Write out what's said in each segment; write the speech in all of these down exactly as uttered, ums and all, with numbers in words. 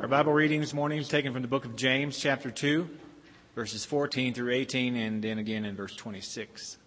Our Bible reading this morning is taken from the book of James, chapter two, verses fourteen through eighteen, and then again in verse twenty-six.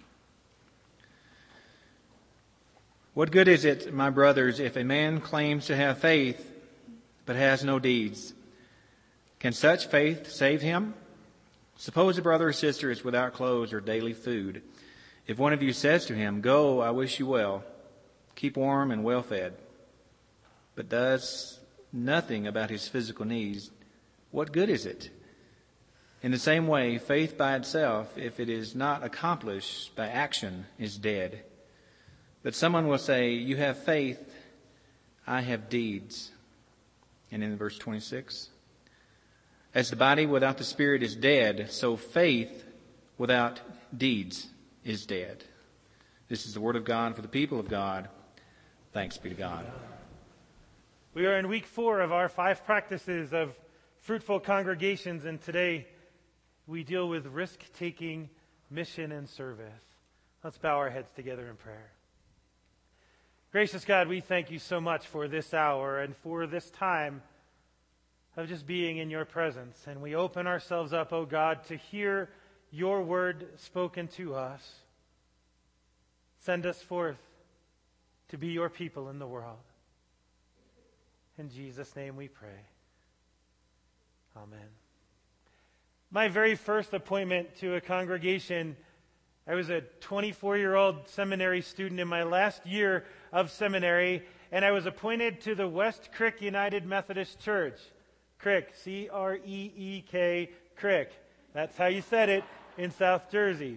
What good is it, my brothers, if a man claims to have faith but has no deeds? Can such faith save him? Suppose a brother or sister is without clothes or daily food. If one of you says to him, "Go, I wish you well, keep warm and well fed," but does nothing about his physical needs, what good is it? In the same way, faith by itself, if it is not accomplished by action, is dead. But someone will say, "You have faith, I have deeds." And in verse twenty-six, as the body without the spirit is dead, so faith without deeds is dead. This is the word of God for the people of God. Thanks be to God. We are in week four of our five practices of fruitful congregations, and today we deal with risk-taking, mission, and service. Let's bow our heads together in prayer. Gracious God, we thank you so much for this hour and for this time of just being in your presence. And we open ourselves up, O God, to hear your word spoken to us. Send us forth to be your people in the world. In Jesus' name we pray. Amen. My very first appointment to a congregation, I was a twenty-four-year-old seminary student in my last year of seminary, and I was appointed to the West Creek United Methodist Church. Creek, C R E E K, Creek. That's how you said it in South Jersey.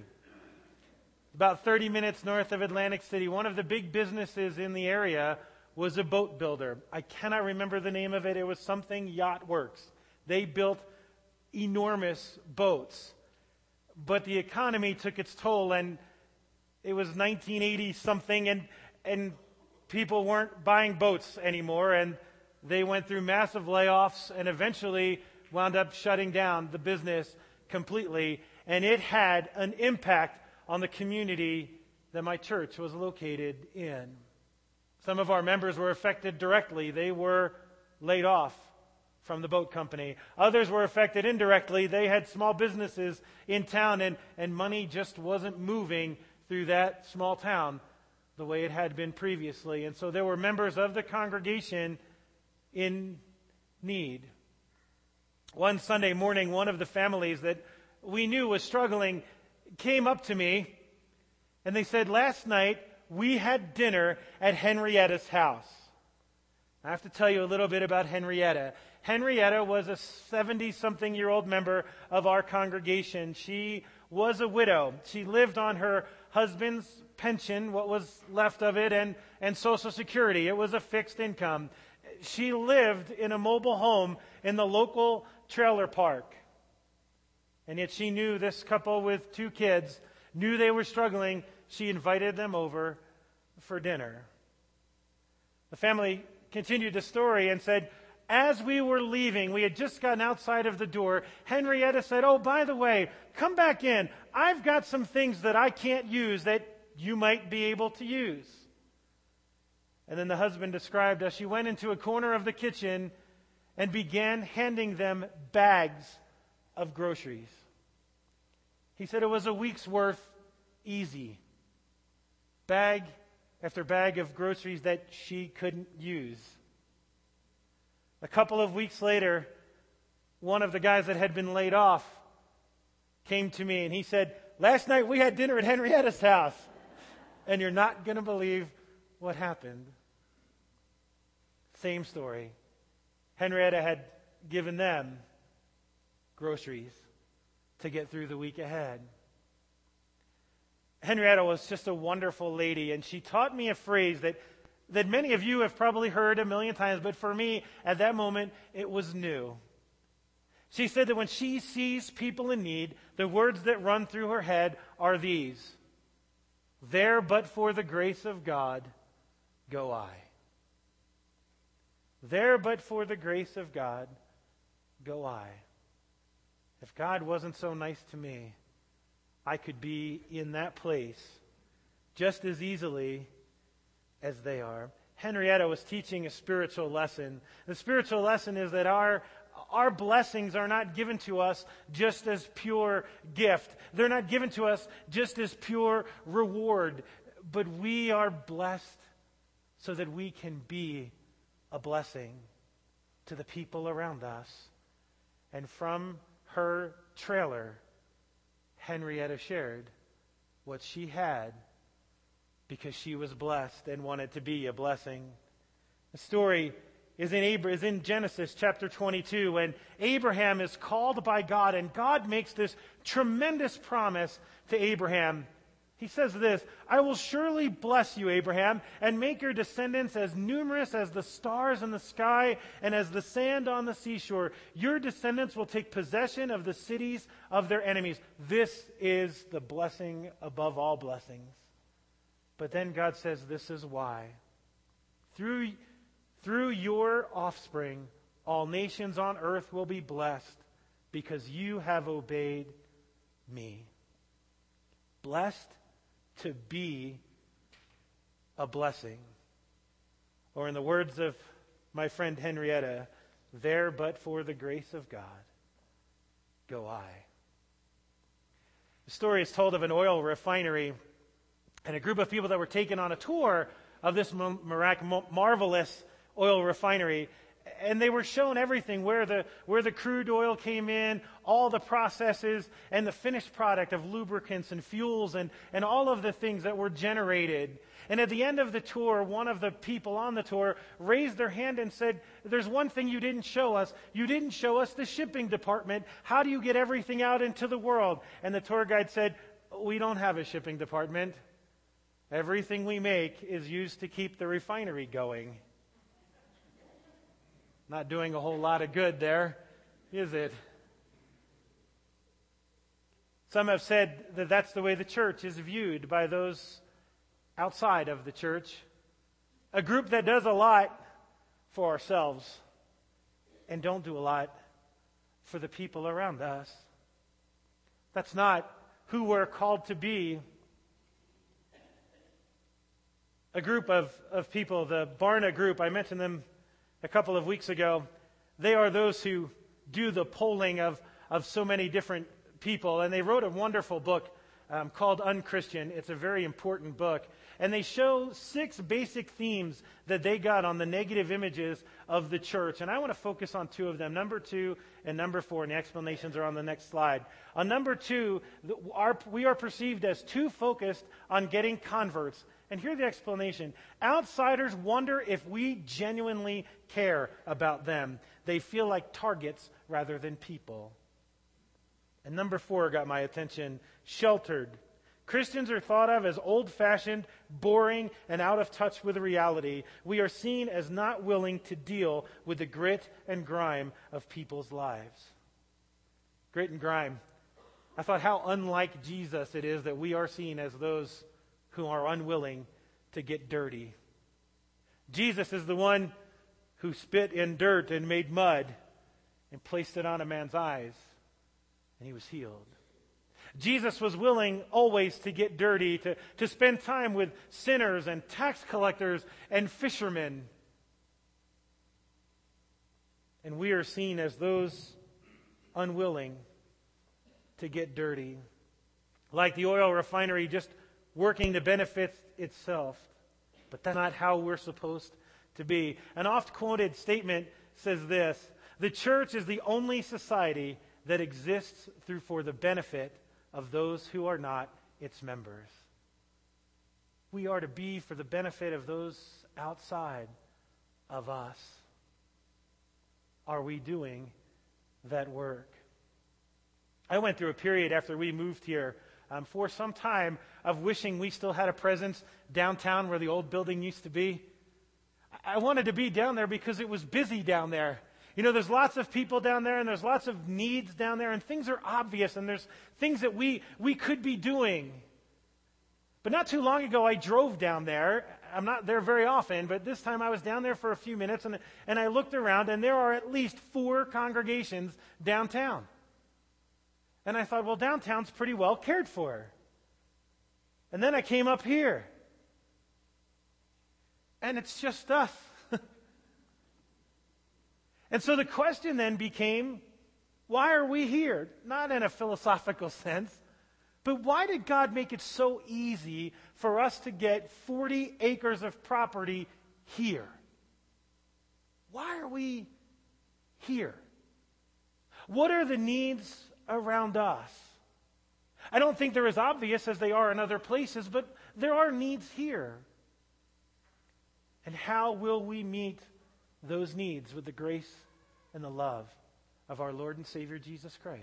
About thirty minutes north of Atlantic City, one of the big businesses in the area was a boat builder. I cannot remember the name of it. It was something Yacht Works. They built enormous boats. But the economy took its toll, and it was nineteen eighty something, and and people weren't buying boats anymore, and they went through massive layoffs and eventually wound up shutting down the business completely, and it had an impact on the community that my church was located in. Some of our members were affected directly. They were laid off from the boat company. Others were affected indirectly. They had small businesses in town, and, and money just wasn't moving through that small town the way it had been previously. And so there were members of the congregation in need. One Sunday morning, one of the families that we knew was struggling came up to me, and they said, "Last night we had dinner at Henrietta's house." I have to tell you a little bit about Henrietta. Henrietta was a seventy-something-year-old member of our congregation. She was a widow. She lived on her husband's pension, what was left of it, and, and Social Security. It was a fixed income. She lived in a mobile home in the local trailer park. And yet she knew this couple with two kids, knew they were struggling. She invited them over for dinner. The family continued the story and said, as we were leaving, we had just gotten outside of the door, Henrietta said, "Oh, by the way, come back in. I've got some things that I can't use that you might be able to use." And then the husband described as she went into a corner of the kitchen and began handing them bags of groceries. He said it was a week's worth easy. Bag after bag of groceries that she couldn't use. A couple of weeks later, one of the guys that had been laid off came to me and he said, "Last night we had dinner at Henrietta's house, and you're not going to believe what happened." Same story. Henrietta had given them groceries to get through the week ahead. Henrietta was just a wonderful lady, and she taught me a phrase that, that many of you have probably heard a million times, but for me, at that moment, it was new. She said that when she sees people in need, the words that run through her head are these: "There but for the grace of God, go I." There but for the grace of God, go I. If God wasn't so nice to me, I could be in that place just as easily as they are. Henrietta was teaching a spiritual lesson. The spiritual lesson is that our Our blessings are not given to us just as pure gift. They're not given to us just as pure reward. But we are blessed so that we can be a blessing to the people around us. And from her trailer, Henrietta shared what she had because she was blessed and wanted to be a blessing. The story is in Abra- is in Genesis chapter twenty-two, when Abraham is called by God, and God makes this tremendous promise to Abraham. He says this, "I will surely bless you, Abraham, and make your descendants as numerous as the stars in the sky and as the sand on the seashore. Your descendants will take possession of the cities of their enemies." This is the blessing above all blessings. But then God says, this is why. Through, through your offspring, all nations on earth will be blessed because you have obeyed me. Blessed to be a blessing. Or in the words of my friend Henrietta, there but for the grace of God go I. The story is told of an oil refinery and a group of people that were taken on a tour of this mirac- marvelous oil refinery. And they were shown everything, where the where the crude oil came in, all the processes, and the finished product of lubricants and fuels and, and all of the things that were generated. And at the end of the tour, one of the people on the tour raised their hand and said, "There's one thing you didn't show us. You didn't show us the shipping department. How do you get everything out into the world?" And the tour guide said, "We don't have a shipping department. Everything we make is used to keep the refinery going." Not doing a whole lot of good there, is it? Some have said that that's the way the church is viewed by those outside of the church. A group that does a lot for ourselves and don't do a lot for the people around us. That's not who we're called to be. A group of, of people, the Barna group, I mentioned them a couple of weeks ago. They are those who do the polling of, of so many different people. And they wrote a wonderful book um, called Unchristian. It's a very important book. And they show six basic themes that they got on the negative images of the church. And I want to focus on two of them, number two and number four. And the explanations are on the next slide. On number two, the, our, we are perceived as too focused on getting converts. And here's the explanation. Outsiders wonder if we genuinely care about them. They feel like targets rather than people. And number four got my attention. Sheltered. Christians are thought of as old-fashioned, boring, and out of touch with reality. We are seen as not willing to deal with the grit and grime of people's lives. Grit and grime. I thought how unlike Jesus it is that we are seen as those who are unwilling to get dirty. Jesus is the one who spit in dirt and made mud and placed it on a man's eyes, and he was healed. Jesus was willing always to get dirty, to, to spend time with sinners and tax collectors and fishermen. And we are seen as those unwilling to get dirty. Like the oil refinery, just working to benefit itself. But that's not how we're supposed to be. An oft-quoted statement says this: the church is the only society that exists through for the benefit of those who are not its members. We are to be for the benefit of those outside of us. Are we doing that work? I went through a period after we moved here um, for some time of wishing we still had a presence downtown where the old building used to be. I wanted to be down there because it was busy down there. You know, there's lots of people down there, and there's lots of needs down there, and things are obvious, and there's things that we, we could be doing. But not too long ago, I drove down there. I'm not there very often, but this time I was down there for a few minutes, and, and I looked around, and there are at least four congregations downtown. And I thought, well, downtown's pretty well cared for. And then I came up here. And it's just us. And so the question then became, why are we here? Not in a philosophical sense, but why did God make it so easy for us to get forty acres of property here? Why are we here? What are the needs around us? I don't think they're as obvious as they are in other places, but there are needs here. And how will we meet those needs with the grace and the love of our Lord and Savior Jesus Christ?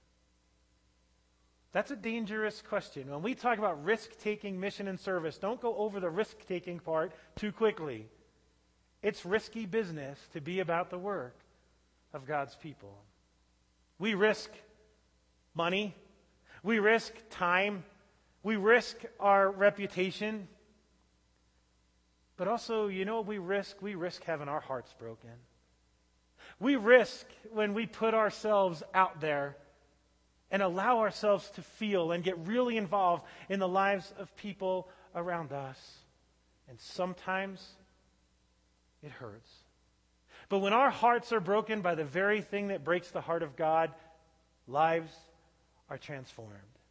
That's a dangerous question. When we talk about risk-taking mission and service, don't go over the risk-taking part too quickly. It's risky business to be about the work of God's people. We risk money. We risk time. We risk our reputation. But also, you know what we risk? We risk having our hearts broken. We risk when we put ourselves out there and allow ourselves to feel and get really involved in the lives of people around us. And sometimes it hurts. But when our hearts are broken by the very thing that breaks the heart of God, lives are transformed.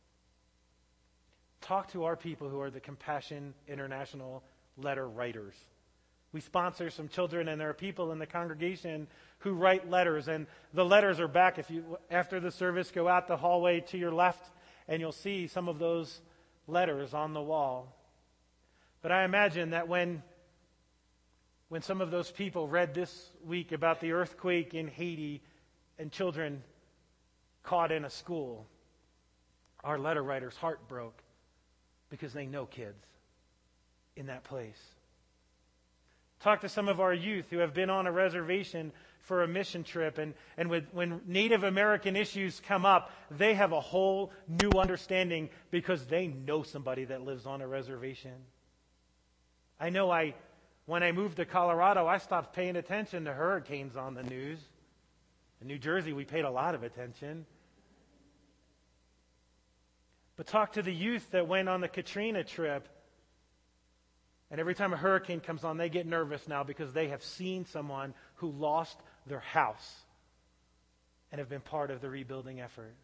Talk to our people who are the Compassion International letter writers. We sponsor some children, and there are people in the congregation who write letters, and the letters are back. If you, after the service, go out the hallway to your left, and you'll see some of those letters on the wall. But I imagine that when, when some of those people read this week about the earthquake in Haiti and children caught in a school, our letter writer's heart broke because they know kids in that place. Talk to some of our youth who have been on a reservation for a mission trip, and, and with, when Native American issues come up, they have a whole new understanding because they know somebody that lives on a reservation. I know I, when I moved to Colorado, I stopped paying attention to hurricanes on the news. In New Jersey, we paid a lot of attention. But talk to the youth that went on the Katrina trip. And every time a hurricane comes on, they get nervous now because they have seen someone who lost their house and have been part of the rebuilding effort.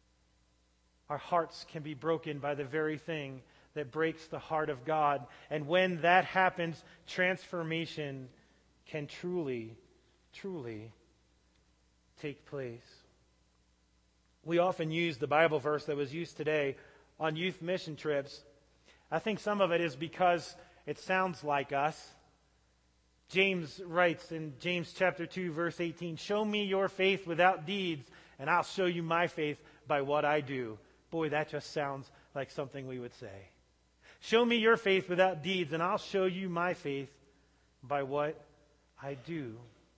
Our hearts can be broken by the very thing that breaks the heart of God. And when that happens, transformation can truly, truly take place. We often use the Bible verse that was used today on youth mission trips. I think some of it is because it sounds like us. James writes in James chapter two, verse eighteen, "Show me your faith without deeds, and I'll show you my faith by what I do." Boy, that just sounds like something we would say. Show me your faith without deeds, and I'll show you my faith by what I do.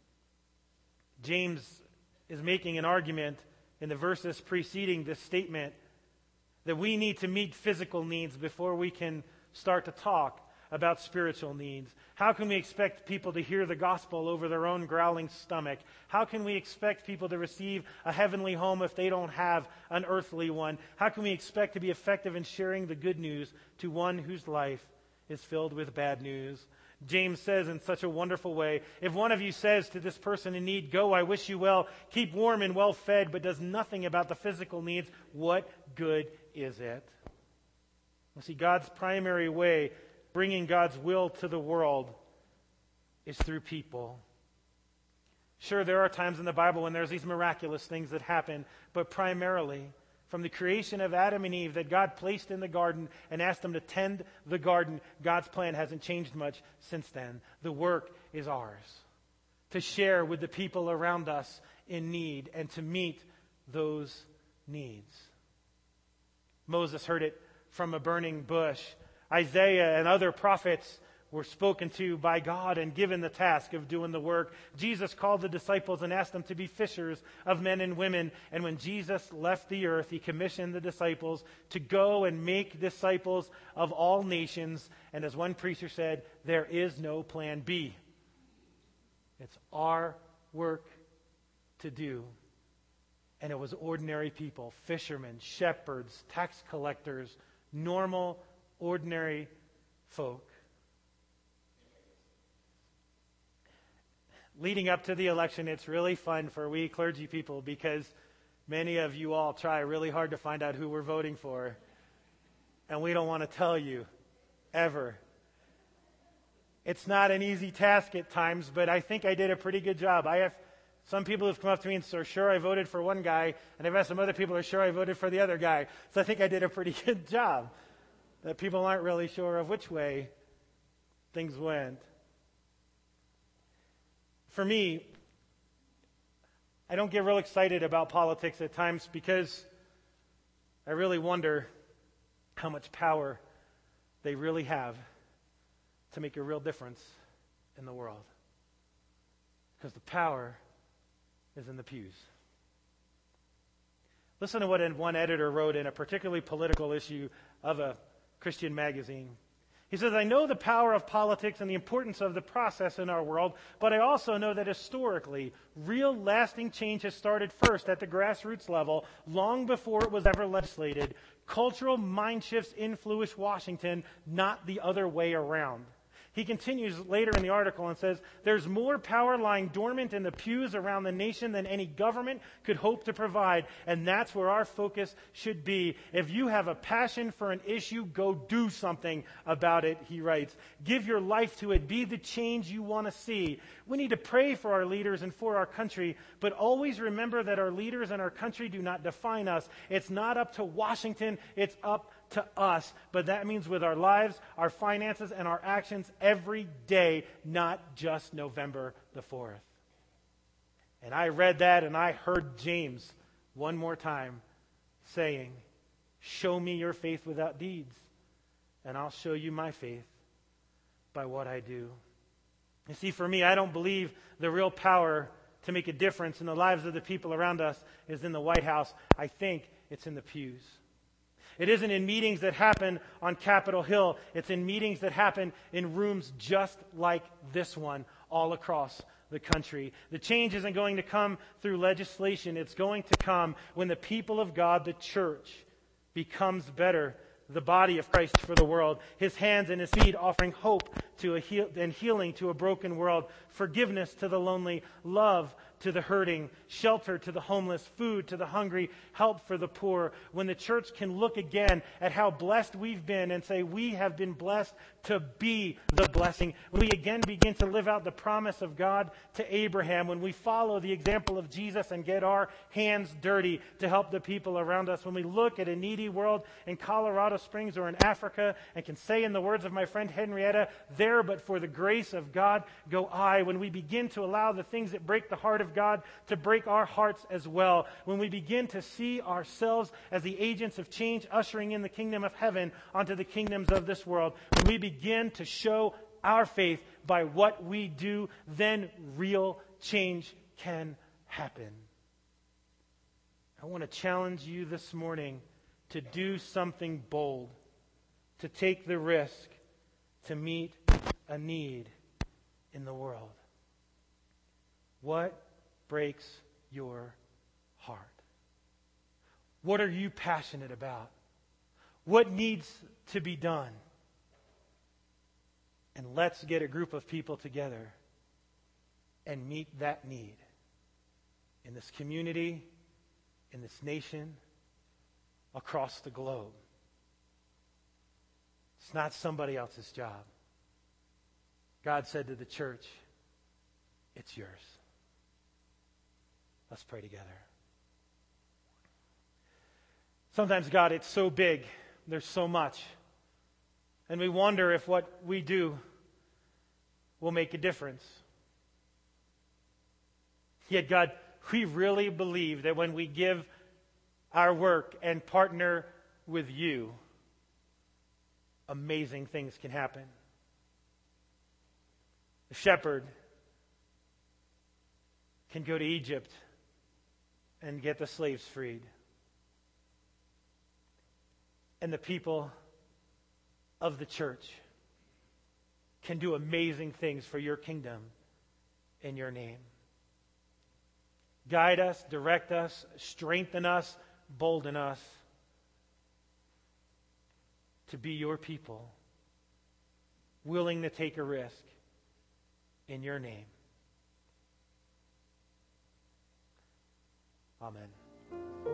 James is making an argument in the verses preceding this statement that we need to meet physical needs before we can start to talk about spiritual needs. How can we expect people to hear the gospel over their own growling stomach? How can we expect people to receive a heavenly home if they don't have an earthly one? How can we expect to be effective in sharing the good news to one whose life is filled with bad news? James says in such a wonderful way, if one of you says to this person in need, "Go, I wish you well, keep warm and well fed," but does nothing about the physical needs, what good is it? You see, God's primary way bringing God's will to the world is through people. Sure, there are times in the Bible when there's these miraculous things that happen, but primarily from the creation of Adam and Eve that God placed in the garden and asked them to tend the garden, God's plan hasn't changed much since then. The work is ours, to share with the people around us in need and to meet those needs. Moses heard it from a burning bush. Isaiah and other prophets were spoken to by God and given the task of doing the work. Jesus called the disciples and asked them to be fishers of men and women. And when Jesus left the earth, he commissioned the disciples to go and make disciples of all nations. And as one preacher said, there is no plan B. It's our work to do. And it was ordinary people, fishermen, shepherds, tax collectors, normal, ordinary folk. leading up to the election, it's really fun for we clergy people because many of you all try really hard to find out who we're voting for. And we don't want to tell you, ever. It's not an easy task at times, but I think I did a pretty good job. I have some people who've come up to me and are sure I voted for one guy, and I've asked some other people who are sure I voted for the other guy. So I think I did a pretty good job. That people aren't really sure of which way things went. For me, I don't get real excited about politics at times because I really wonder how much power they really have to make a real difference in the world. Because the power is in the pews. Listen to what one editor wrote in a particularly political issue of a Christian magazine. He says, I know the power of politics and the importance of the process in our world, but I also know that historically, real lasting change has started first at the grassroots level, long before it was ever legislated. Cultural mind shifts influence Washington, not the other way around. He continues later in the article and says, there's more power lying dormant in the pews around the nation than any government could hope to provide, and that's where our focus should be. If you have a passion for an issue, go do something about it, he writes. Give your life to it. Be the change you want to see. We need to pray for our leaders and for our country, but always remember that our leaders and our country do not define us. It's not up to Washington, it's up to us. But that means with our lives, our finances, and our actions every day, not just November the fourth. And I read that and I heard James one more time saying, show me your faith without deeds, and I'll show you my faith by what I do. You see, for me, I don't believe the real power to make a difference in the lives of the people around us is in the White House. I think it's in the pews. It isn't in meetings that happen on Capitol Hill. It's in meetings that happen in rooms just like this one all across the country. The change isn't going to come through legislation. It's going to come when the people of God, the church, becomes better, the body of Christ for the world. His hands and his feet offering hope to a heal- and healing to a broken world, forgiveness to the lonely, love to the hurting, shelter to the homeless, food to the hungry, help for the poor. When the church can look again at how blessed we've been and say we have been blessed to be the blessing, when we again begin to live out the promise of God to Abraham, when we follow the example of Jesus and get our hands dirty to help the people around us, when we look at a needy world in Colorado Springs or in Africa and can say in the words of my friend Henrietta, there but for the grace of God go I, when we begin to allow the things that break the heart of God to break our hearts as well, when we begin to see ourselves as the agents of change ushering in the kingdom of heaven onto the kingdoms of this world, when we begin to show our faith by what we do, then real change can happen. I want to challenge you this morning to do something bold, to take the risk, to meet a need in the world. What breaks your heart? What are you passionate about? What needs to be done? And let's get a group of people together and meet that need in this community, in this nation, across the globe. It's not somebody else's job. God said to the church, it's yours. Let's pray together. Sometimes, God, it's so big. There's so much. And we wonder if what we do will make a difference. Yet, God, we really believe that when we give our work and partner with you, amazing things can happen. The shepherd can go to Egypt and get the slaves freed. And the people of the church can do amazing things for your kingdom in your name. Guide us, direct us, strengthen us, bolden us to be your people, willing to take a risk in your name. Amen.